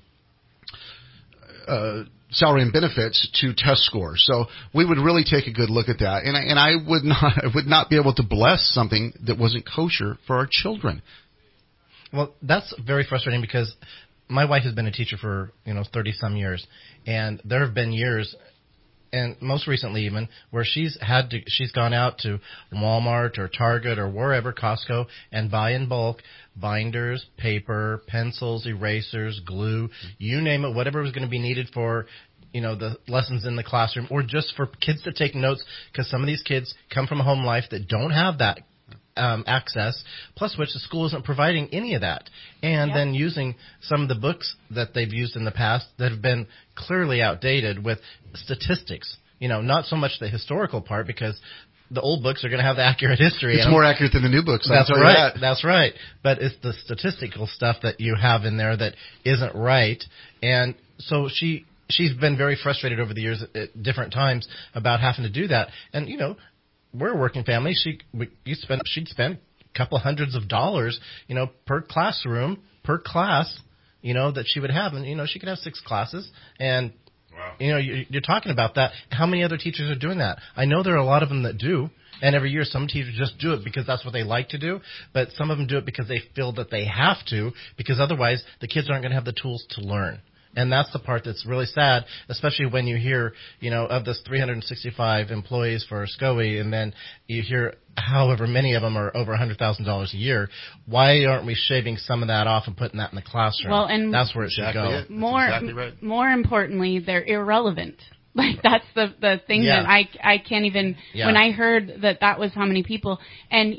salary and benefits to test scores? So we would really take a good look at that. And I would not be able to bless something that wasn't kosher for our children. Well, that's very frustrating because my wife has been a teacher for 30 some years, and there have been years, and most recently even, where she's gone out to Walmart or Target or wherever, Costco, and buy in bulk binders, paper, pencils, erasers, glue, you name it, whatever was going to be needed for the lessons in the classroom, or just for kids to take notes, because some of these kids come from a home life that don't have that access, plus which the school isn't providing any of that. And then using some of the books that they've used in the past that have been clearly outdated with statistics, not so much the historical part, because the old books are going to have the accurate history. It's more accurate than the new books. That's right. That's right. But it's the statistical stuff that you have in there that isn't right. And so she's been very frustrated over the years at different times about having to do that. And, we're a working family. She'd spend a couple hundreds of dollars, per classroom, per class, that she would have. And, she could have 6 classes. And, wow. You're talking about that. How many other teachers are doing that? I know there are a lot of them that do. And every year some teachers just do it because that's what they like to do. But some of them do it because they feel that they have to, because otherwise the kids aren't going to have the tools to learn. And that's the part that's really sad, especially when you hear, of this 365 employees for SCOE, and then you hear however many of them are over $100,000 a year. Why aren't we shaving some of that off and putting that in the classroom? Well, and that's where it should go. More importantly, they're irrelevant. Like, that's the thing that I can't even, when I heard that was how many people, and,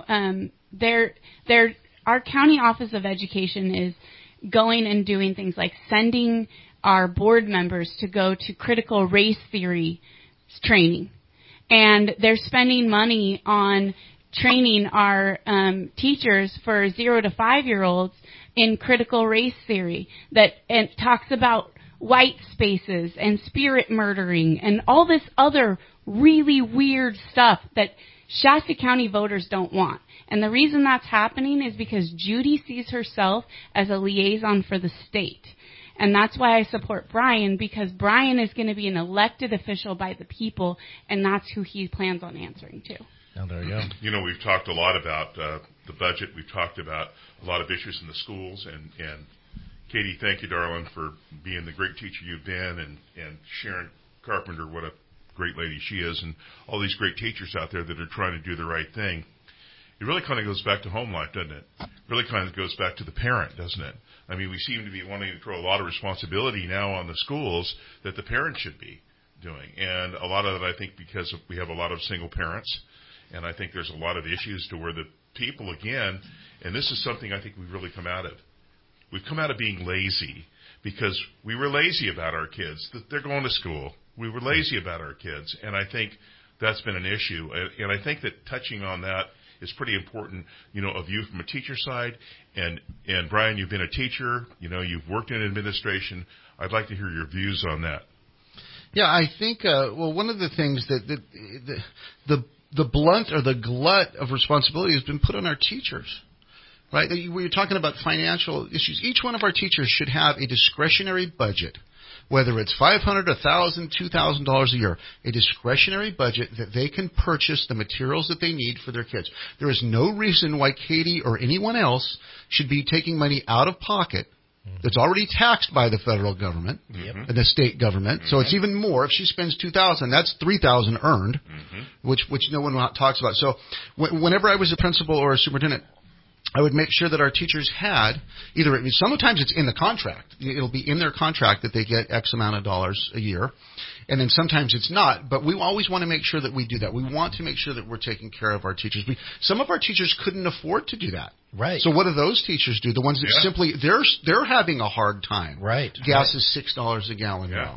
our county office of education is going and doing things like sending our board members to go to critical race theory training. And they're spending money on training our teachers for 0 to 5-year-olds in critical race theory and talks about white spaces and spirit murdering and all this other really weird stuff that Shasta County voters don't want. And the reason that's happening is because Judy sees herself as a liaison for the state. And that's why I support Brian, because Brian is going to be an elected official by the people, and that's who he plans on answering to. Oh, there you go. We've talked a lot about the budget. We've talked about a lot of issues in the schools. And Katie, thank you, darling, for being the great teacher you've been, and Sharon Carpenter, what a great lady she is, and all these great teachers out there that are trying to do the right thing. It really kind of goes back to home life, doesn't it? It really kind of goes back to the parent, doesn't it? I mean, we seem to be wanting to throw a lot of responsibility now on the schools that the parents should be doing. And a lot of that, I think, because we have a lot of single parents, and I think there's a lot of issues to where the people, again, and this is something I think we've really come out of. We've come out of being lazy because we were lazy about our kids. They're going to school. We were lazy about our kids, and I think that's been an issue. And I think that touching on that is pretty important, of you from a teacher side. And Brian, you've been a teacher, you've worked in administration. I'd like to hear your views on that. Yeah, I think, one of the things that the blunt or the glut of responsibility has been put on our teachers, right? We're talking about financial issues. Each one of our teachers should have a discretionary budget, whether it's $500, $1,000, $2,000 a year, a discretionary budget that they can purchase the materials that they need for their kids. There is no reason why Katie or anyone else should be taking money out of pocket that's already taxed by the federal government and the state government. So it's even more. If she spends $2,000, that's $3,000 earned, which no one talks about. So whenever I was a principal or a superintendent, I would make sure that our teachers had either, sometimes it's in the contract. It'll be in their contract that they get X amount of dollars a year. And then sometimes it's not, but we always want to make sure that we do that. We want to make sure that we're taking care of our teachers. Some of our teachers couldn't afford to do that. Right. So what do those teachers do? The ones that simply they're having a hard time. Right. Gas is $6 a gallon now.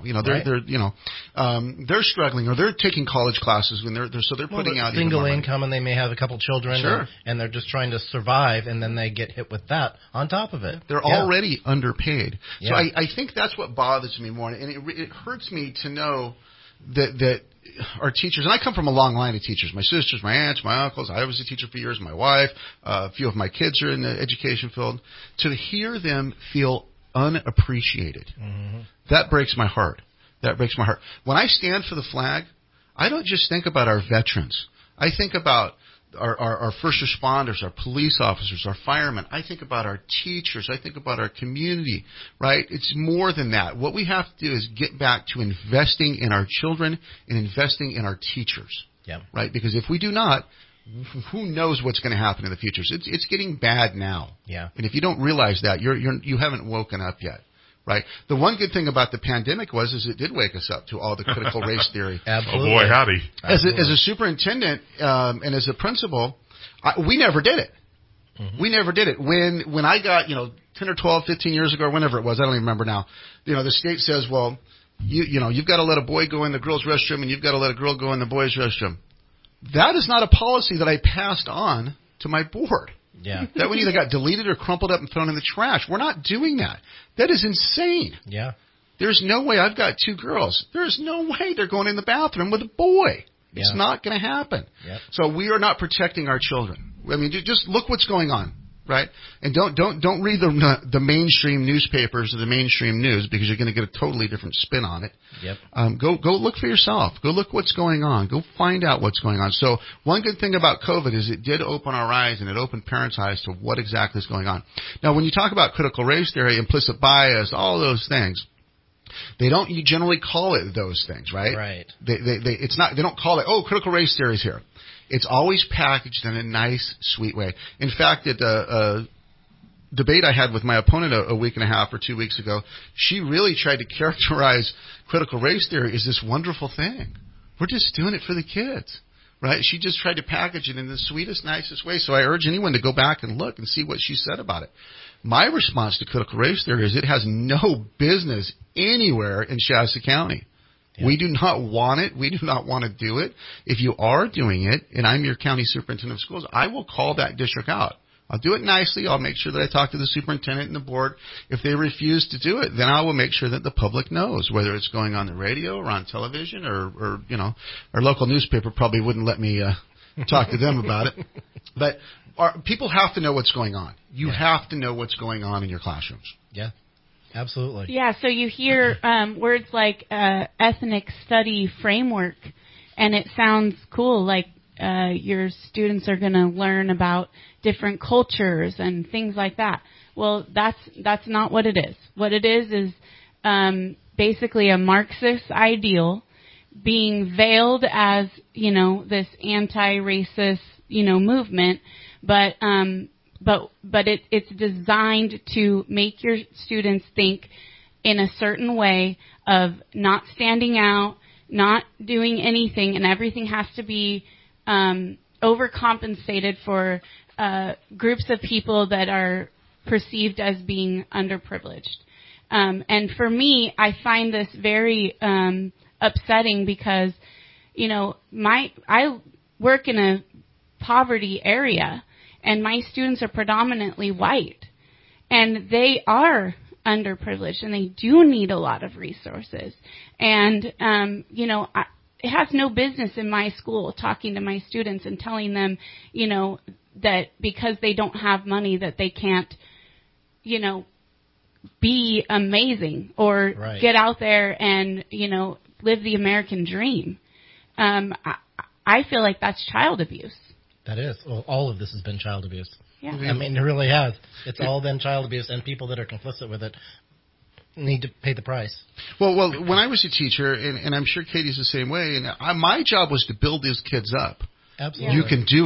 They're struggling, or they're taking college classes when they're putting out single income, and they may have a couple children, and they're just trying to survive, and then they get hit with that on top of it. They're already underpaid. So I think that's what bothers me more, and it hurts me to know that our teachers, and I come from a long line of teachers, my sisters, my aunts, my uncles, I was a teacher for years, my wife, a few of my kids are in the education field, to hear them feel unappreciated. Mm-hmm. That breaks my heart. That breaks my heart. When I stand for the flag, I don't just think about our veterans. I think about our first responders, our police officers, our firemen. I think about our teachers. I think about our community, right? It's more than that. What we have to do is get back to investing in our children and investing in our teachers, right? Because if we do not, who knows what's going to happen in the future? It's getting bad now. Yeah. And if you don't realize that, you haven't woken up yet. Right. The one good thing about the pandemic is it did wake us up to all the critical race theory. Absolutely. Oh boy, howdy! As a superintendent and as a principal, we never did it. Mm-hmm. We never did it. When I got 10 or 12, 15 years ago, or whenever it was, I don't even remember now. The state says, well, you've got to let a boy go in the girls' restroom and you've got to let a girl go in the boys' restroom. That is not a policy that I passed on to my board. Yeah. That one either got deleted or crumpled up and thrown in the trash. We're not doing that. That is insane. Yeah. There's no way. I've got 2 girls. There's no way they're going in the bathroom with a boy. It's not going to happen. Yep. So we are not protecting our children. I mean, just look what's going on, right? And don't read the mainstream newspapers or the mainstream news, because you're going to get a totally different spin on it. Yep. Go look for yourself. Go look what's going on. Go find out what's going on. So one good thing about COVID is it did open our eyes, and it opened parents' eyes to what exactly is going on. Now, when you talk about critical race theory, implicit bias, all those things, they don't generally call it those things, right? Right. They don't call it, critical race theory is here. It's always packaged in a nice, sweet way. In fact, at a debate I had with my opponent a week and a half or 2 weeks ago, she really tried to characterize critical race theory as this wonderful thing. We're just doing it for the kids, right? She just tried to package it in the sweetest, nicest way. So I urge anyone to go back and look and see what she said about it. My response to critical race theory is it has no business anywhere in Shasta County. Yeah. We do not want it. We do not want to do it. If you are doing it, and I'm your county superintendent of schools, I will call that district out. I'll do it nicely. I'll make sure that I talk to the superintendent and the board. If they refuse to do it, then I will make sure that the public knows, whether it's going on the radio or on television or our local newspaper probably wouldn't let me talk to them about it. But people have to know what's going on. You have to know what's going on in your classrooms. Yeah. Absolutely. Yeah, so you hear words like ethnic study framework, and it sounds cool, like your students are going to learn about different cultures and things like that. Well, that's not what it is. What it is basically a Marxist ideal being veiled as, this anti-racist, movement, but it's designed to make your students think in a certain way of not standing out, not doing anything, and everything has to be overcompensated for groups of people that are perceived as being underprivileged. And for me, I find this very upsetting because, I work in a poverty area, and my students are predominantly white, and they are underprivileged, and they do need a lot of resources. And, it has no business in my school talking to my students and telling them, that because they don't have money that they can't, be amazing or get out there and, live the American dream. I feel like that's child abuse. That is. Well, all of this has been child abuse. Yeah. I mean, it really has. It's all been child abuse, and people that are complicit with it need to pay the price. Well, when I was a teacher, and I'm sure Katie's the same way, and my job was to build these kids up. Absolutely. You can do it.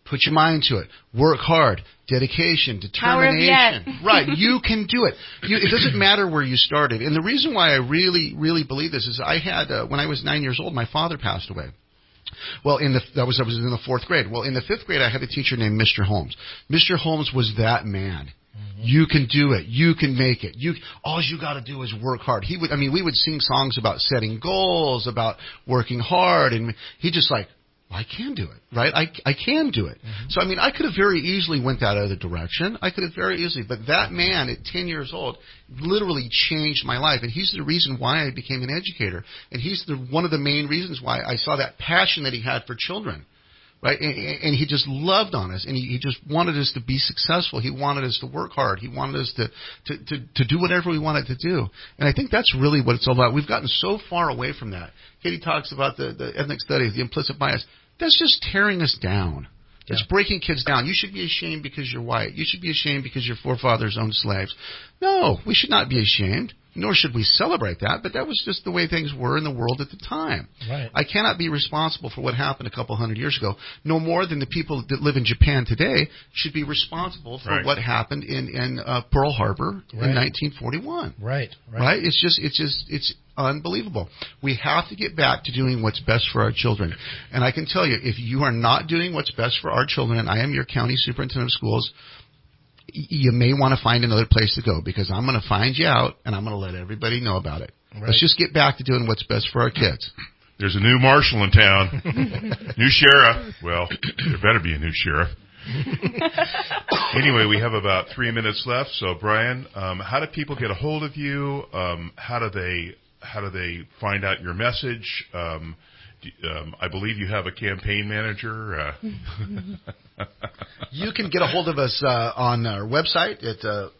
Put your mind to it. Work hard. Dedication, determination. Right. You can do it. It doesn't matter where you started. And the reason why I really, really believe this is I had, when I was 9 years old, my father passed away. Well, I was in the 4th grade. Well, in the 5th grade, I had a teacher named Mr. Holmes. Mr. Holmes was that man. You can do it. You can make it. All you got to do is work hard. We would sing songs about setting goals, about working hard, and he just like, I can do it, right? I can do it. Mm-hmm. So, I could have very easily went that other direction. I could have very easily. But that man at 10 years old literally changed my life. And he's the reason why I became an educator. And he's one of the main reasons why I saw that passion that he had for children, right? And he just loved on us. And he just wanted us to be successful. He wanted us to work hard. He wanted us to do whatever we wanted to do. And I think that's really what it's all about. We've gotten so far away from that. Katie talks about the ethnic studies, the implicit bias. That's just tearing us down. It's breaking kids down. You should be ashamed because you're white. You should be ashamed because your forefathers owned slaves. No, we should not be ashamed, nor should we celebrate that, but that was just the way things were in the world at the time. Right. I cannot be responsible for what happened a couple hundred years ago, no more than the people that live in Japan today should be responsible for what happened in Pearl Harbor in 1941. Right. It's unbelievable. We have to get back to doing what's best for our children. And I can tell you, if you are not doing what's best for our children, and I am your county superintendent of schools, you may want to find another place to go, because I'm going to find you out and I'm going to let everybody know about it. Right. Let's just get back to doing what's best for our kids. There's a new marshal in town. New sheriff. Well, there better be a new sheriff. Anyway, we have about 3 minutes left. So, Brian, how do people get a hold of you? How do they find out your message? I believe you have a campaign manager. You can get a hold of us on our website at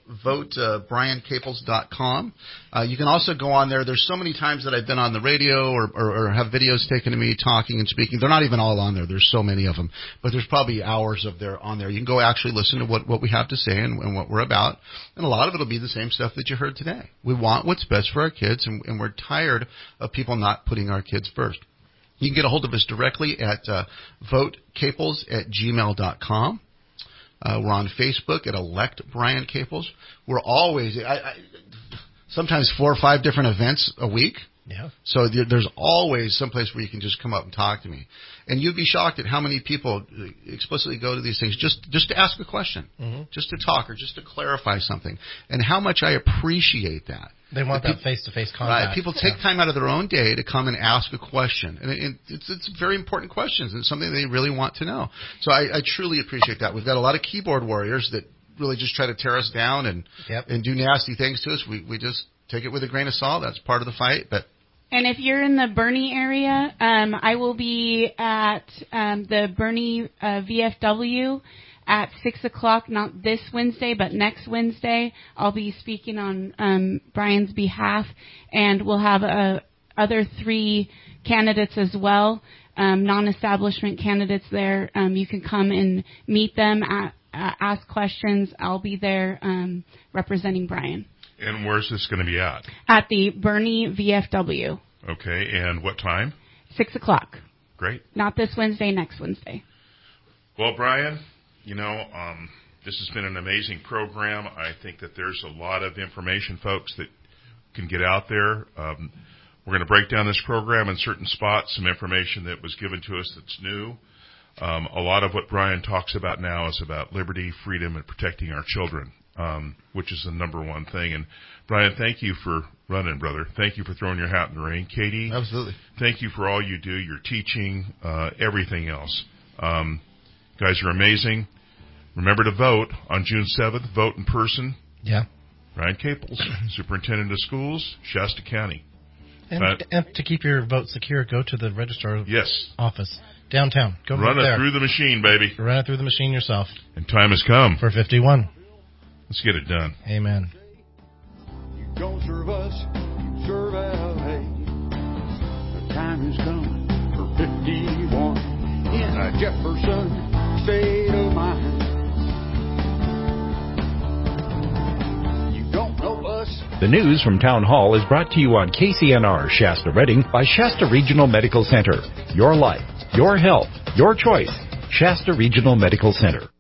votebriancaples.com. You can also go on there. There's so many times that I've been on the radio or have videos taken of me talking and speaking. They're not even all on there. There's so many of them. But there's probably hours of there on there. You can go actually listen to what we have to say and what we're about. And a lot of it will be the same stuff that you heard today. We want what's best for our kids, and we're tired of people not putting our kids first. You can get a hold of us directly at votecaples@gmail.com. We're on Facebook at Elect Brian Caples. We're always sometimes 4 or 5 different events a week. Yeah. So there's always someplace where you can just come up and talk to me. And you'd be shocked at how many people explicitly go to these things just to ask a question, just to talk or just to clarify something, and how much I appreciate that. They want that face-to-face contact. Right. People take time out of their own day to come and ask a question. And it's very important questions, and it's something they really want to know. So I truly appreciate that. We've got a lot of keyboard warriors that really just try to tear us down and do nasty things to us. We just take it with a grain of salt. That's part of the fight. And if you're in the Bernie area, I will be at the Bernie VFW at 6 o'clock, not this Wednesday, but next Wednesday. I'll be speaking on Brian's behalf, and we'll have other 3 candidates as well, non-establishment candidates there. You can come and meet them, ask questions. I'll be there representing Brian. And where's this going to be at? At the Bernie VFW. Okay, and what time? 6 o'clock. Great. Not this Wednesday, next Wednesday. Well, Brian, this has been an amazing program. I think that there's a lot of information, folks, that can get out there. We're going to break down this program in certain spots, some information that was given to us that's new. A lot of what Brian talks about now is about liberty, freedom, and protecting our children, which is the number one thing. And, Brian, thank you for running, brother. Thank you for throwing your hat in the ring. Katie, absolutely. Thank you for all you do, your teaching, everything else. Guys are amazing. Remember to vote on June 7th. Vote in person. Yeah. Brian Caples, Superintendent of Schools, Shasta County. And to keep your vote secure, go to the registrar office downtown. Go run it through the machine, baby. Run it through the machine yourself. And time has come. For 51. Let's get it done. Amen. You don't serve us, you serve LA. The time has come for 51 in Jefferson state of mind. You don't know us. The news from Town Hall is brought to you on KCNR Shasta Redding by Shasta Regional Medical Center. Your life, your health, your choice. Shasta Regional Medical Center.